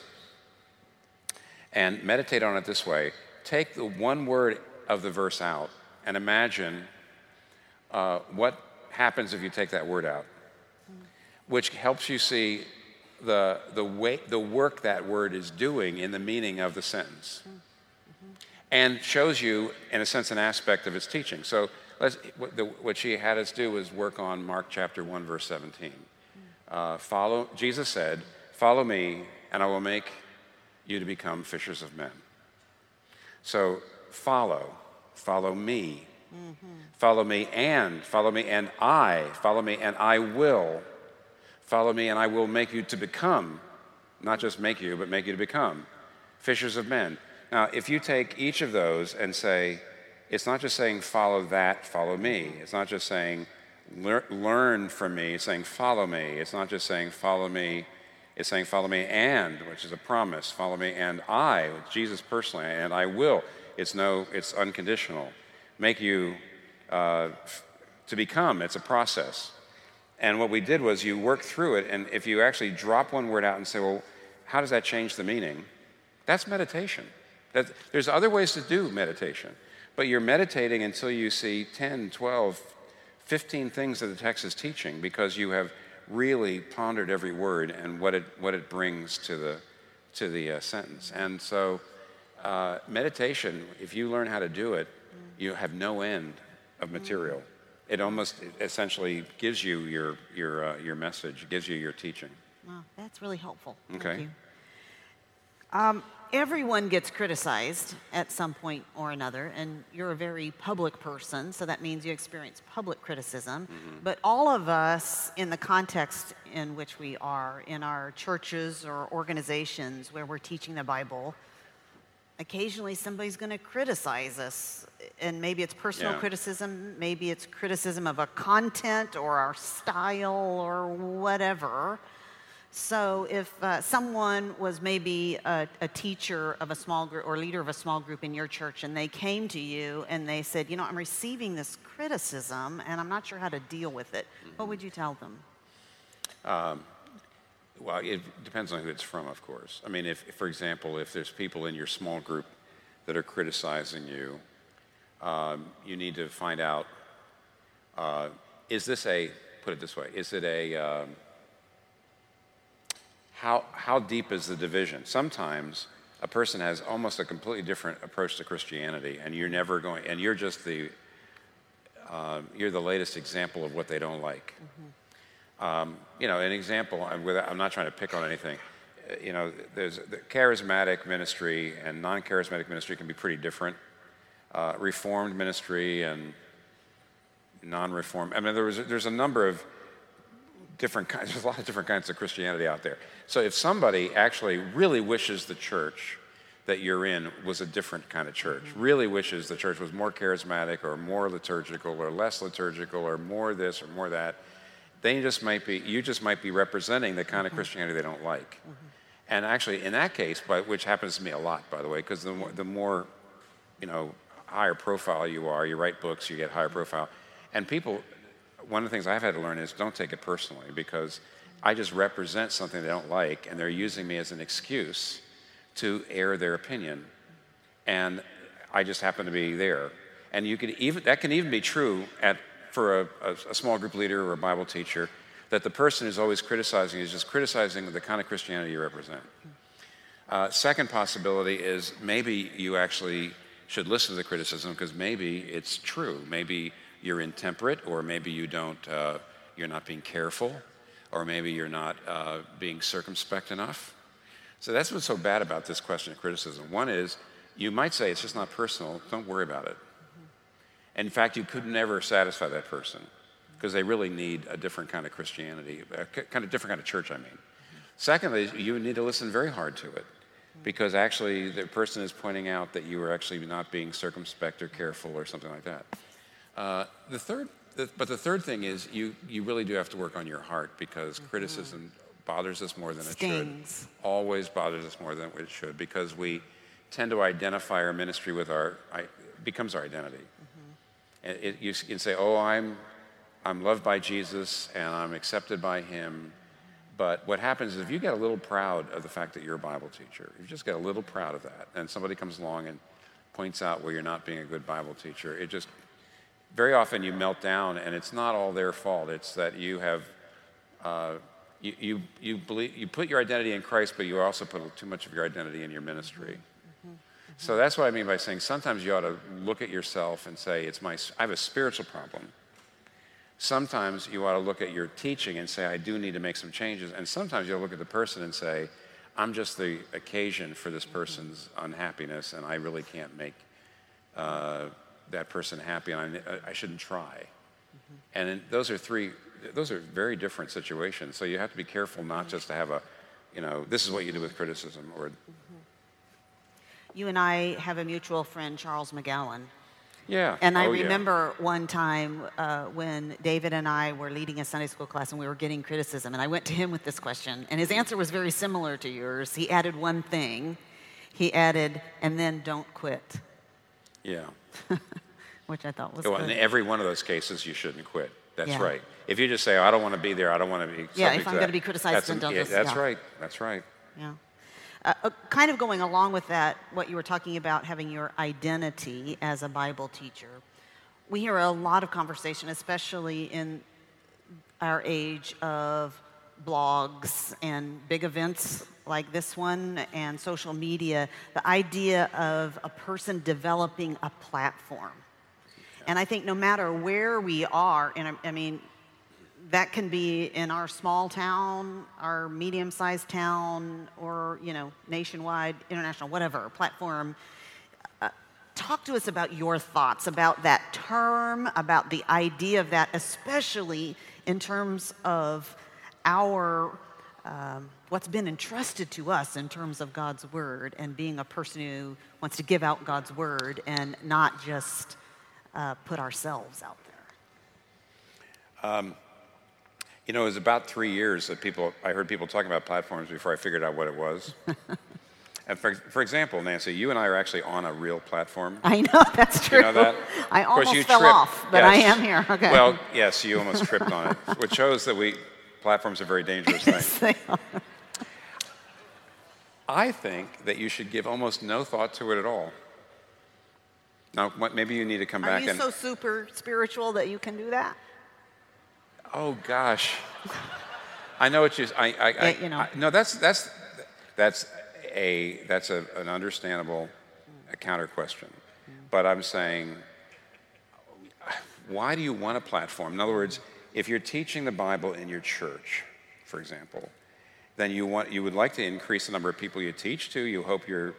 and meditate on it this way. Take the one word of the verse out and imagine what happens if you take that word out, which helps you see the work that word is doing in the meaning of the sentence, and shows you, in a sense, an aspect of its teaching. So what she had us do was work on Mark chapter 1, verse 17. Jesus said, "Follow me, and I will make you to become fishers of men." So follow me, follow me, and I will. Follow me, and I will make you to become, not just make you, but make you to become fishers of men. Now, if you take each of those and say, it's not just saying follow that, follow me. It's not just saying learn from me. It's saying follow me. It's not just saying follow me. It's saying follow me and, which is a promise. Follow me and I, Jesus personally, and I will. It's unconditional. Make you to become. It's a process. And what we did was you work through it, and if you actually drop one word out and say, well, how does that change the meaning? That's meditation. There's other ways to do meditation, but you're meditating until you see 10, 12, 15 things that the text is teaching, because you have really pondered every word and what it brings to the sentence. And so meditation, if you learn how to do it, you have no end of material. It almost essentially gives you your message, gives you your teaching. Wow, that's really helpful. Okay. Thank you. Everyone gets criticized at some point or another, and you're a very public person, so that means you experience public criticism. But all of us, in the context in which we are, in our churches or organizations where we're teaching the Bible, occasionally somebody's going to criticize us, and maybe it's personal criticism, maybe it's criticism of a content or our style or whatever. So if someone was maybe a teacher of a small group or leader of a small group in your church, and they came to you and they said, I'm receiving this criticism and I'm not sure how to deal with it, what would you tell them? Well, it depends on who it's from, of course. I mean, for example, if there's people in your small group that are criticizing you, you need to find out, put it this way, is it how deep is the division? Sometimes a person has almost a completely different approach to Christianity, and you're just you're the latest example of what they don't like. An example, I'm not trying to pick on anything. There's the charismatic ministry and non-charismatic ministry can be pretty different. Reformed ministry and non-reformed. I mean, there's a number of different kinds. There's a lot of different kinds of Christianity out there. So if somebody actually really wishes the church that you're in was a different kind of church, really wishes the church was more charismatic or more liturgical or less liturgical or more this or more that, you just might be representing the kind of Christianity they don't like. And actually, in that case, which happens to me a lot, by the way, because the more higher profile you are, you write books, you get higher profile, and people. One of the things I've had to learn is don't take it personally, because I just represent something they don't like, and they're using me as an excuse to air their opinion, and I just happen to be there. And that can even be true for a small group leader or a Bible teacher. that the person who's always criticizing is just criticizing the kind of Christianity you represent. Second possibility is maybe you actually should listen to the criticism because maybe it's true. Maybe you're intemperate, or maybe you don't, you're not being careful, or maybe you're not being circumspect enough. So that's what's so bad about this question of criticism. One is, you might say it's just not personal, don't worry about it. And in fact, you could never satisfy that person because they really need a different kind of Christianity, a kind of different kind of church, I mean. Secondly, you need to listen very hard to it because actually the person is pointing out that you are actually not being circumspect or careful or something like that. The third thing is you really do have to work on your heart because criticism bothers us more than it should. Always bothers us more than it should because we tend to identify our ministry with becomes our identity. And you can say, oh, I'm loved by Jesus and I'm accepted by him. But what happens is if you get a little proud of the fact that you're a Bible teacher, if you just get a little proud of that, and somebody comes along and points out where you're not being a good Bible teacher, it just, very often you melt down and it's not all their fault. It's that you have, you put your identity in Christ, but you also put too much of your identity in your ministry. So that's what I mean by saying sometimes you ought to look at yourself and say, I have a spiritual problem. Sometimes you ought to look at your teaching and say, I do need to make some changes. And sometimes you'll look at the person and say, I'm just the occasion for this person's unhappiness, and I really can't make that person happy, and I shouldn't try. And those are very different situations. So you have to be careful not just to have this is what you do with criticism. Or You and I have a mutual friend, Charles McGowan. Yeah. And I remember one time when David and I were leading a Sunday school class and we were getting criticism, and I went to him with this question, and his answer was very similar to yours. He added one thing. He added, and then don't quit. Yeah. Which I thought was good. In every one of those cases, you shouldn't quit. That's right. If you just say, oh, I don't want to be there, I don't want to be subject if I'm going to be criticized, then don't just... That's right. That's right. Yeah. Kind of going along with that, what you were talking about, having your identity as a Bible teacher, we hear a lot of conversation, especially in our age of blogs and big events like this one and social media, the idea of a person developing a platform. And I think no matter where we are, and I mean, that can be in our small town, our medium-sized town, or, nationwide, international, whatever, platform. Talk to us about your thoughts about that term, about the idea of that, especially in terms of our, what's been entrusted to us in terms of God's Word and being a person who wants to give out God's Word and not just put ourselves out there. It was about 3 years that I heard people talking about platforms before I figured out what it was. And for example, Nancy, you and I are actually on a real platform. I know, that's true. You know that? I almost fell off, but yes. I am here. Okay. Well, yes, you almost tripped on it, which shows that platforms are very dangerous things. Yes, they are. I think that you should give almost no thought to it at all. Now, maybe you need to come back and... Are you so super spiritual that you can do that? Oh gosh, I know what you. No, that's an understandable counter question, but I'm saying, why do you want a platform? In other words, if you're teaching the Bible in your church, for example, then you would like to increase the number of people you teach to. You hope your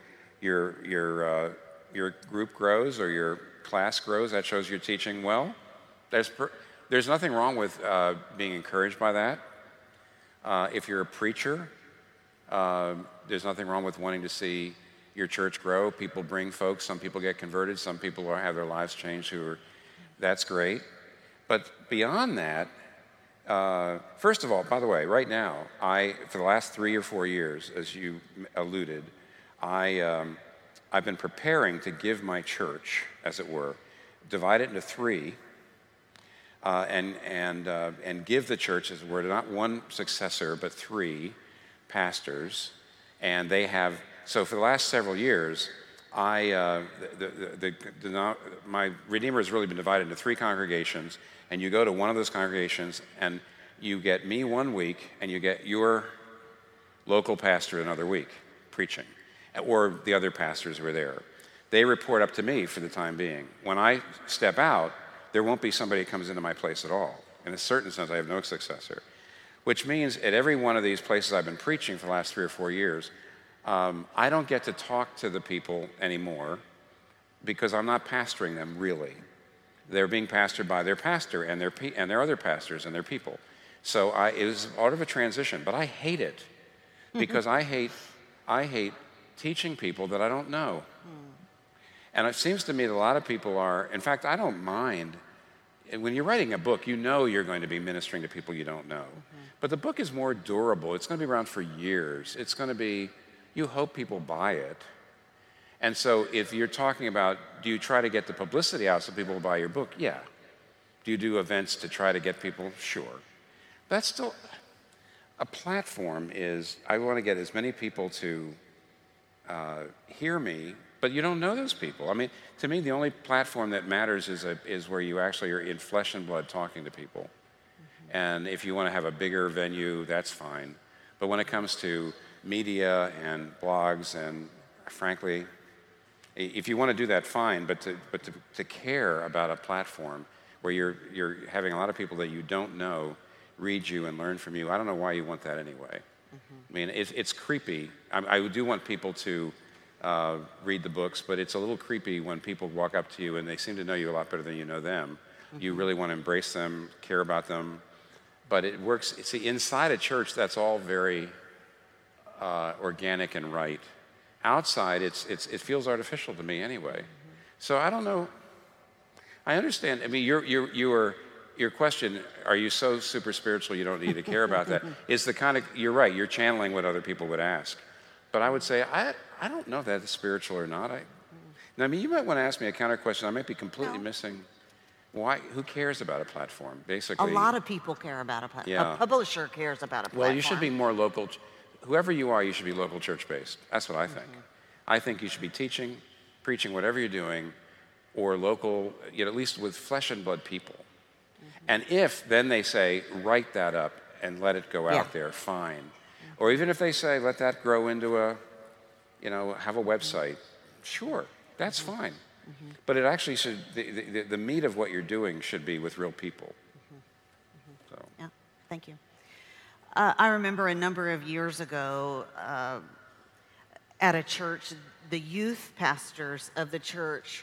group grows or your class grows. That shows you're teaching well. There's nothing wrong with being encouraged by that. If you're a preacher, there's nothing wrong with wanting to see your church grow. People bring folks. Some people get converted. Some people have their lives changed. That's great. But beyond that, first of all, by the way, right now, for the last 3 or 4 years, as you alluded, I've been preparing to give my church, as it were, divide it into 3. And give the church, as it were, not one successor, but 3 pastors. And they have, so for the last several years, my Redeemer has really been divided into 3 congregations, and you go to one of those congregations, and you get me one week and you get your local pastor another week preaching, or the other pastors who are there. They report up to me for the time being. When I step out, there won't be somebody who comes into my place at all. In a certain sense, I have no successor, which means at every one of these places I've been preaching for the last 3 or 4 years, I don't get to talk to the people anymore because I'm not pastoring them really. They're being pastored by their pastor and their other pastors and their people. So it was part of a transition, but I hate it because I hate teaching people that I don't know. And it seems to me that a lot of people are, in fact, I don't mind. When you're writing a book, you know you're going to be ministering to people you don't know. But the book is more durable. It's going to be around for years. It's going to be, you hope people buy it. And so if you're talking about, do you try to get the publicity out so people will buy your book? Yeah. Do you do events to try to get people? Sure. That's still, a platform is, I want to get as many people to hear me, but you don't know those people. I mean, to me, the only platform that matters is where you actually are in flesh and blood talking to people. And if you want to have a bigger venue, that's fine. But when it comes to media and blogs and, frankly, if you want to do that, fine, but to care about a platform where you're having a lot of people that you don't know read you and learn from you, I don't know why you want that anyway. I mean, it's creepy. I do want people to read the books, but it's a little creepy when people walk up to you and they seem to know you a lot better than you know them. You really want to embrace them, care about them, but it works. See, inside a church, that's all very organic and right. Outside, it feels artificial to me anyway. So I don't know. I understand. I mean, your question, are you so super spiritual you don't need to care about that, is the kind of, you're right, you're channeling what other people would ask. But I would say, I don't know if that's spiritual or not. Now, I mean, you might want to ask me a counter question. I might be completely missing. Why? Who cares about a platform? Basically, a lot of people care about a platform. Yeah. A publisher cares about a platform. Well, you should be more local. Whoever you are, you should be local church-based. That's what I think. I think you should be teaching, preaching, whatever you're doing, or local, at least with flesh and blood people. And if then they say, write that up and let it go out there, fine. Or even if they say, let that grow into have a website, sure, that's fine. But it actually should, the meat of what you're doing should be with real people. So. Yeah, thank you. I remember a number of years ago at a church, the youth pastors of the church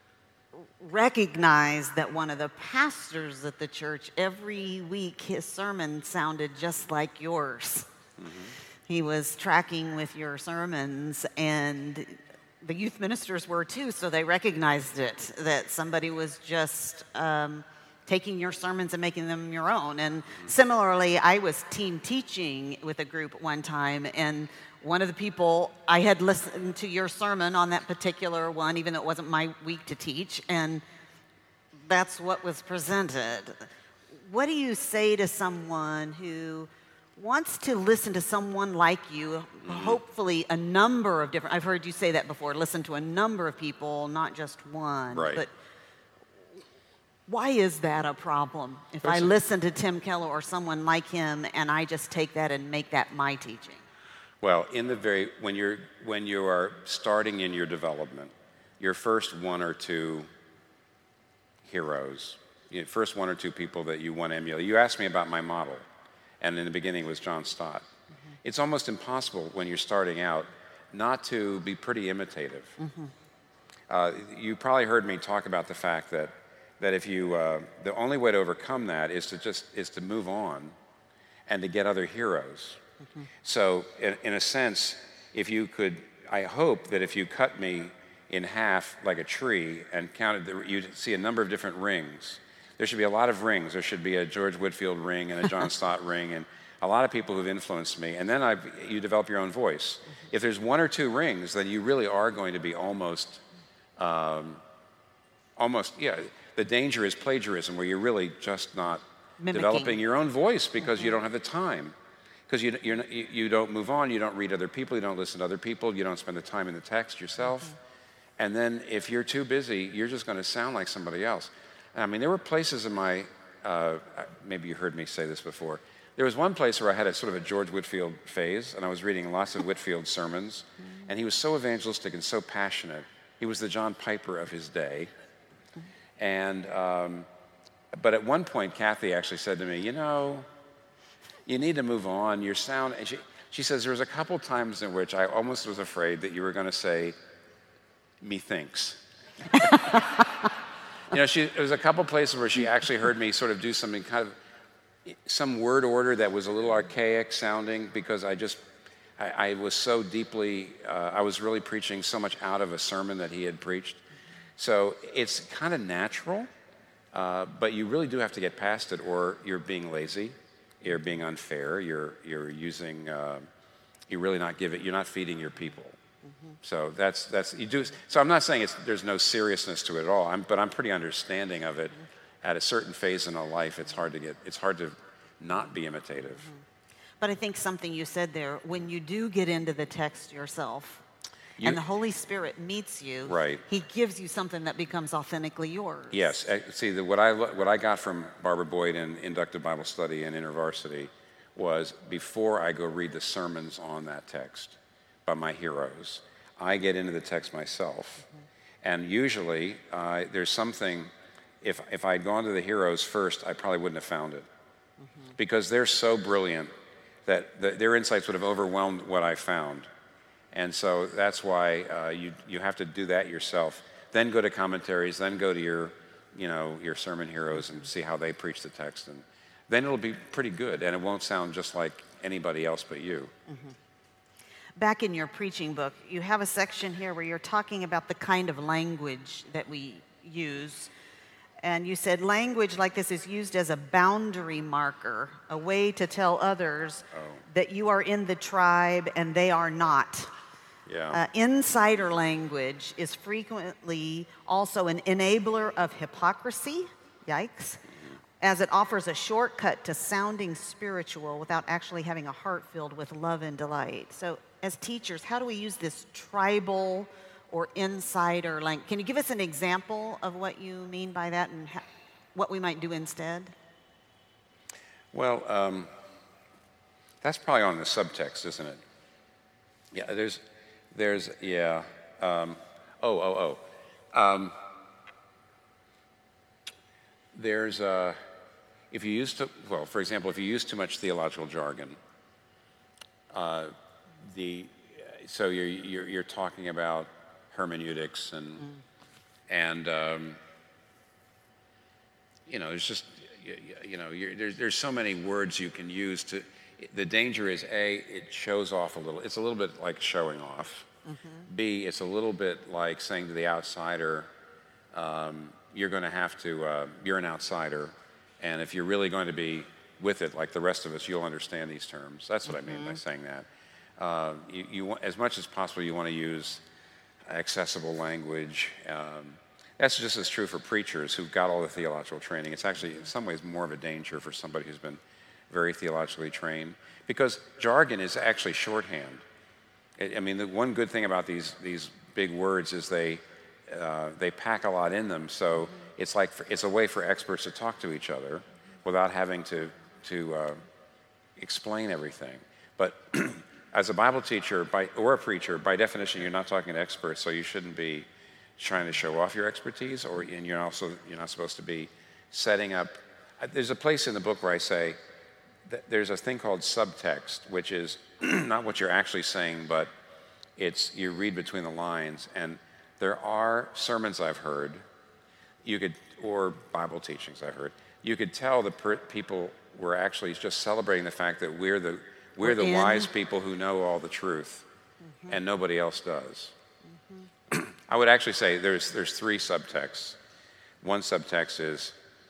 recognized that one of the pastors at the church, every week his sermon sounded just like yours. He was tracking with your sermons, and the youth ministers were too, so they recognized it, that somebody was just taking your sermons and making them your own. And similarly, I was team teaching with a group one time, and one of the people, I had listened to your sermon on that particular one, even though it wasn't my week to teach, and that's what was presented. What do you say to someone who wants to listen to someone like you, hopefully a number of different, I've heard you say that before, listen to a number of people, not just one. Right. But why is that a problem? If I listen to Tim Keller or someone like him and I just take that and make that my teaching? Well, when you are starting in your development, your first one or two heroes, first one or two people that you want to emulate. You asked me about my model, and in the beginning it was John Stott. It's almost impossible when you're starting out not to be pretty imitative. You probably heard me talk about the fact that if you, the only way to overcome that is to move on and to get other heroes. So in a sense, if you could, I hope that if you cut me in half like a tree and counted, you'd see a number of different rings. There should be a lot of rings. There should be a George Whitefield ring and a John Stott ring and a lot of people who've influenced me. And then you develop your own voice. If there's one or two rings, then you really are going to be almost, the danger is plagiarism, where you're really just not developing your own voice because you don't have the time. Because you don't move on, you don't read other people, you don't listen to other people, you don't spend the time in the text yourself. And then if you're too busy, you're just going to sound like somebody else. I mean, there were places in my maybe you heard me say this before. There was one place where I had a sort of a George Whitefield phase, and I was reading lots of Whitefield sermons, and he was so evangelistic and so passionate. He was the John Piper of his day. And, but at one point, Kathy actually said to me, you know, you need to move on. Your sound, and she says, there was a couple times in which I almost was afraid that you were going to say, methinks. You know, there was a couple places where she actually heard me sort of do something kind of, some word order that was a little archaic sounding because I was so deeply, I was really preaching so much out of a sermon that he had preached. So it's kind of natural, but you really do have to get past it or you're being lazy, you're being unfair, you're using, you're really not you're not feeding your people. So that's you do. So I'm not saying there's no seriousness to it at all. But I'm pretty understanding of it. At a certain phase in a life, it's hard to not be imitative. But I think something you said there, when you do get into the text yourself, and the Holy Spirit meets you, right. He gives you something that becomes authentically yours. Yes. See, what I got from Barbara Boyd in Inductive Bible Study and InterVarsity was before I go read the sermons on that text by my heroes, I get into the text myself. And usually there's something, if I'd gone to the heroes first, I probably wouldn't have found it. Because they're so brilliant that their insights would have overwhelmed what I found. And so that's why you have to do that yourself. Then go to commentaries, then go to your sermon heroes and see how they preach the text. And then it'll be pretty good, and it won't sound just like anybody else but you. Back in your preaching book, you have a section here where you're talking about the kind of language that we use. And you said language like this is used as a boundary marker, a way to tell others that you are in the tribe and they are not. Yeah. Insider language is frequently also an enabler of hypocrisy, yikes, as it offers a shortcut to sounding spiritual without actually having a heart filled with love and delight. So as teachers, how do we use this tribal or insider language? Can you give us an example of what you mean by that and what we might do instead? Well, that's probably on the subtext, isn't it? Yeah, there's if you use for example, if you use too much theological jargon, so you're talking about hermeneutics and it's just there's so many words you can use to. The danger is it shows off a little. It's a little bit like showing off. B, it's a little bit like saying to the outsider, you're going to have to. You're an outsider, and if you're really going to be with it, like the rest of us, you'll understand these terms. That's what I mean by saying that. You as much as possible, you want to use accessible language. That's just as true for preachers who've got all the theological training. It's actually, in some ways, more of a danger for somebody who's been very theologically trained, because jargon is actually shorthand. I mean, the one good thing about these big words is they pack a lot in them. So it's like it's a way for experts to talk to each other without having to explain everything. But as a Bible teacher or a preacher, by definition, you're not talking to experts, so you shouldn't be trying to show off your expertise, and you're not supposed to be setting up. There's a place in the book where I say that there's a thing called subtext, which is not what you're actually saying, but you read between the lines. And there are sermons I've heard, or Bible teachings I've heard. You could tell the people were actually just celebrating the fact that we're the wise people who know all the truth, and nobody else does. I would actually say there's three subtexts. One subtext is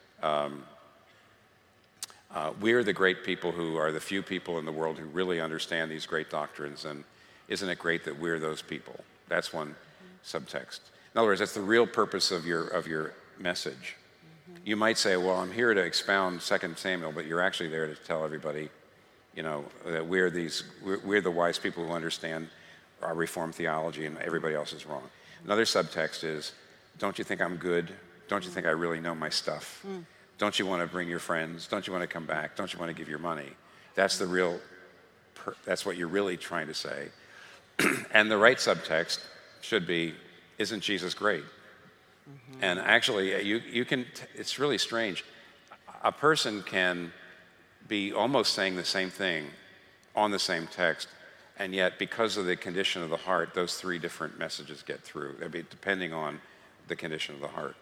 we're the great people who are the few people in the world who really understand these great doctrines, and isn't it great that we're those people? That's one subtext. In other words, that's the real purpose of your message. You might say, well, I'm here to expound 2 Samuel, but you're actually there to tell everybody, that we're the wise people who understand our Reformed theology and everybody else is wrong. Another subtext is, don't you think I'm good? Don't you think I really know my stuff? Don't you want to bring your friends? Don't you want to come back? Don't you want to give your money? That's the real, that's what you're really trying to say. And the right subtext should be, isn't Jesus great? And actually, you can, it's really strange. A person can be almost saying the same thing on the same text, and yet because of the condition of the heart, those three different messages get through. They'd be depending on the condition of the heart.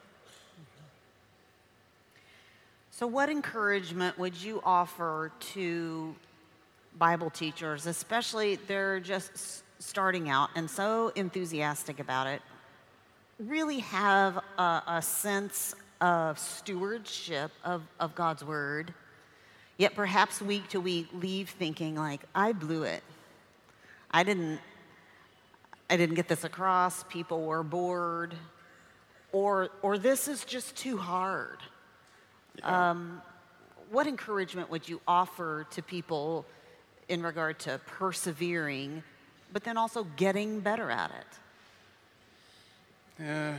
So what encouragement would you offer to Bible teachers, especially they're just starting out and so enthusiastic about it, really have a sense of stewardship of God's word, yet perhaps week to week leave thinking like, I blew it. I didn't get this across, people were bored, or this is just too hard. Yeah. What encouragement would you offer to people in regard to persevering, but then also getting better at it?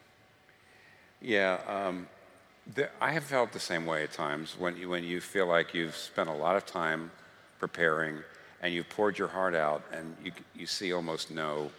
I have felt the same way at times when you feel like you've spent a lot of time preparing and you've poured your heart out and you see almost no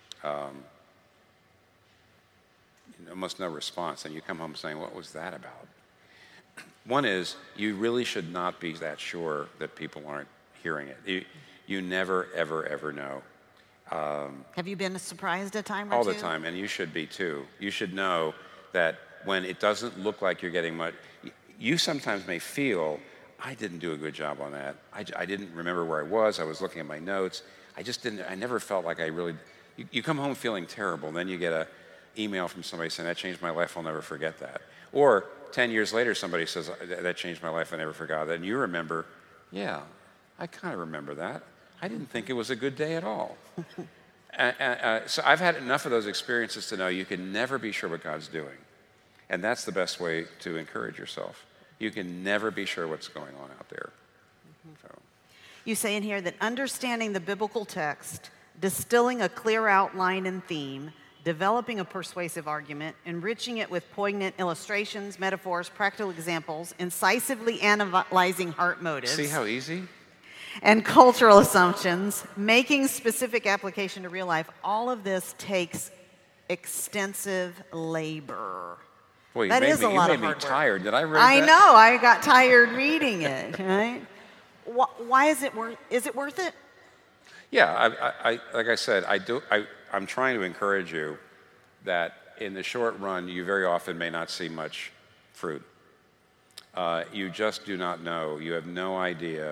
response, and you come home saying, what was that about? One is, you really should not be that sure that people aren't hearing it. You never, ever, ever know. Have you been surprised a time or All two? the time, and you should be too. You should know that when it doesn't look like you're getting much, you sometimes may feel, I didn't do a good job on that. I didn't remember where I was looking at my notes. I never felt like I really, you come home feeling terrible, then you get a email from somebody saying, that changed my life, I'll never forget that. Or 10 years later, somebody says, that changed my life, I never forgot that. And you remember, yeah, I kind of remember that. I didn't think it was a good day at all. So I've had enough of those experiences to know you can never be sure what God's doing. And that's the best way to encourage yourself. You can never be sure what's going on out there. So. You say in here that understanding the biblical text, distilling a clear outline and theme, developing a persuasive argument, enriching it with poignant illustrations, metaphors, practical examples, incisively analyzing heart motives. See how easy? And cultural assumptions, making specific application to real life, all of this takes extensive labor. Boy, you That made is a lot of me hard work. tired. Did I read I that? know, I got tired reading it, right? Why is it worth it? Yeah, I like I said, I'm trying to encourage you that in the short run, you very often may not see much fruit. You just do not know. You have no idea.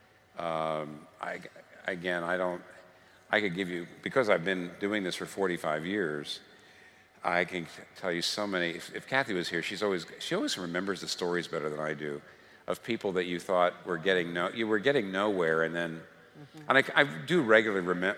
I could give you, because I've been doing this for 45 years, I can tell you so many. If Kathy was here, she always remembers the stories better than I do, of people that you thought were getting nowhere, and then, and I do regularly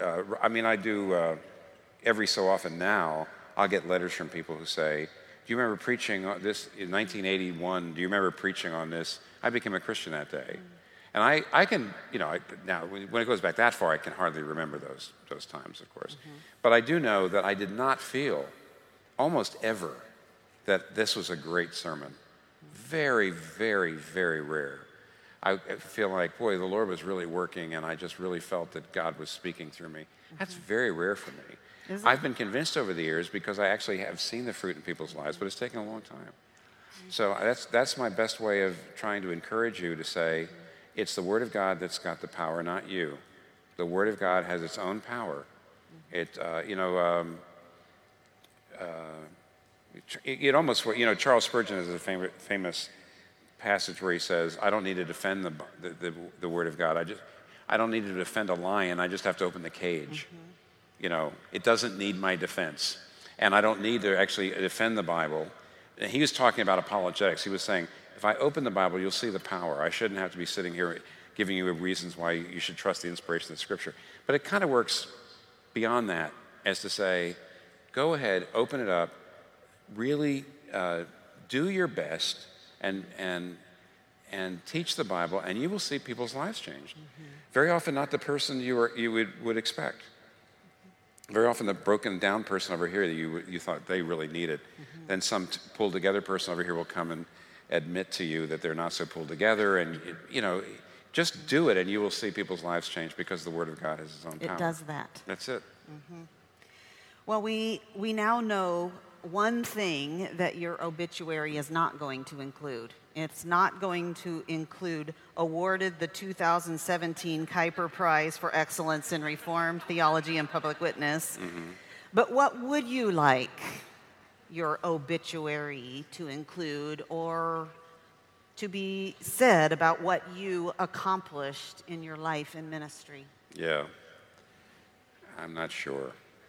every so often now, I'll get letters from people who say, do you remember preaching on this in 1981? Do you remember preaching on this? I became a Christian that day. And I can, now when it goes back that far, I can hardly remember those times, of course. But I do know that I did not feel almost ever that this was a great sermon. Very, very, very rare. I feel like, boy, the Lord was really working, and I just really felt that God was speaking through me. That's very rare for me. I've been convinced over the years because I actually have seen the fruit in people's lives, but it's taken a long time. So that's my best way of trying to encourage you to say, it's the Word of God that's got the power, not you. The Word of God has its own power. Charles Spurgeon has a famous passage where he says, I don't need to defend the Word of God. I don't need to defend a lion. I just have to open the cage. It doesn't need my defense. And I don't need to actually defend the Bible. And he was talking about apologetics. He was saying, if I open the Bible, you'll see the power. I shouldn't have to be sitting here giving you reasons why you should trust the inspiration of the Scripture. But it kind of works beyond that, as to say, go ahead, open it up, really do your best, and teach the Bible, and you will see people's lives changed. Very often not the person you would expect. Very often the broken down person over here that you thought they really needed. Then some pulled together person over here will come admit to you that they're not so pulled together. And, just do it and you will see people's lives change because the Word of God has its own power. It does that. That's it. Well, we now know one thing that your obituary is not going to include. It's not going to include awarded the 2017 Kuyper Prize for Excellence in Reformed Theology and Public Witness. But what would you like your obituary to include or to be said about what you accomplished in your life and ministry? Yeah. I'm not sure.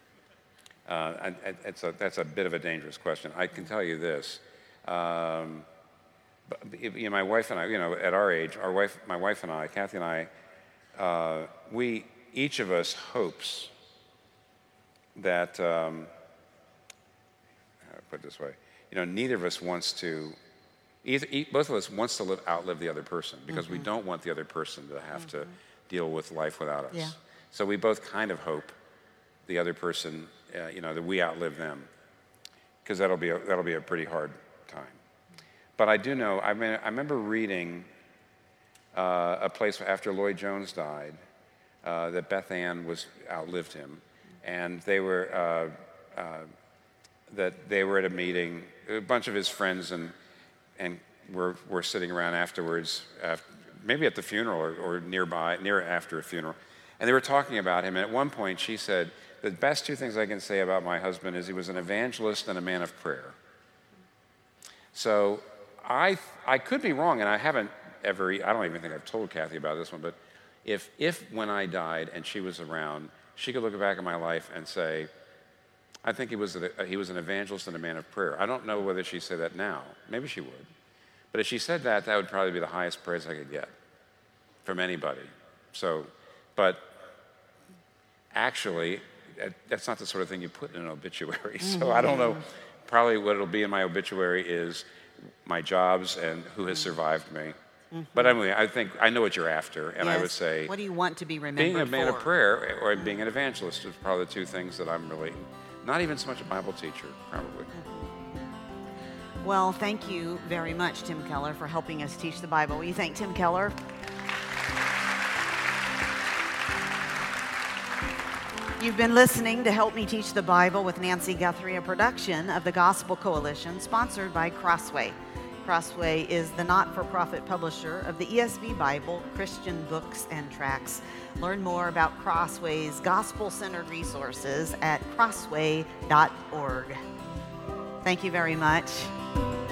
That's a bit of a dangerous question. I can tell you this. My wife and I, at our age, my wife and I, Kathy and I, each of us hopes that, how do I put it this way, neither of us wants to, both of us wants to outlive the other person because we don't want the other person to have to deal with life without us. Yeah. So we both kind of hope the other person, that we outlive them, because that'll be a pretty hard time. But I do know. I remember reading a place after Lloyd Jones died that Beth Ann outlived him, and they were at a meeting. A bunch of his friends and were sitting around afterwards, maybe at the funeral or near after a funeral, and they were talking about him. And at one point, she said, "The best two things I can say about my husband is he was an evangelist and a man of prayer." So I could be wrong, and I don't even think I've told Kathy about this one, but if when I died and she was around, she could look back at my life and say, I think he was an evangelist and a man of prayer. I don't know whether she'd say that now. Maybe she would. But if she said that, that would probably be the highest praise I could get from anybody. So, but actually, that's not the sort of thing you put in an obituary. So I don't know. Probably what it'll be in my obituary is my jobs and who has survived me. But anyway, I think I know what you're after, and I would say, what do you want to be remembered being a man for? of prayer or being an evangelist is probably the two things that I'm really, not even so much a Bible teacher, probably. Well, thank you very much, Tim Keller, for helping us teach the Bible. Will you thank Tim Keller? You've been listening to Help Me Teach the Bible with Nancy Guthrie, a production of the Gospel Coalition, sponsored by Crossway. Crossway is the not-for-profit publisher of the ESV Bible, Christian books, and tracts. Learn more about Crossway's gospel-centered resources at crossway.org. Thank you very much.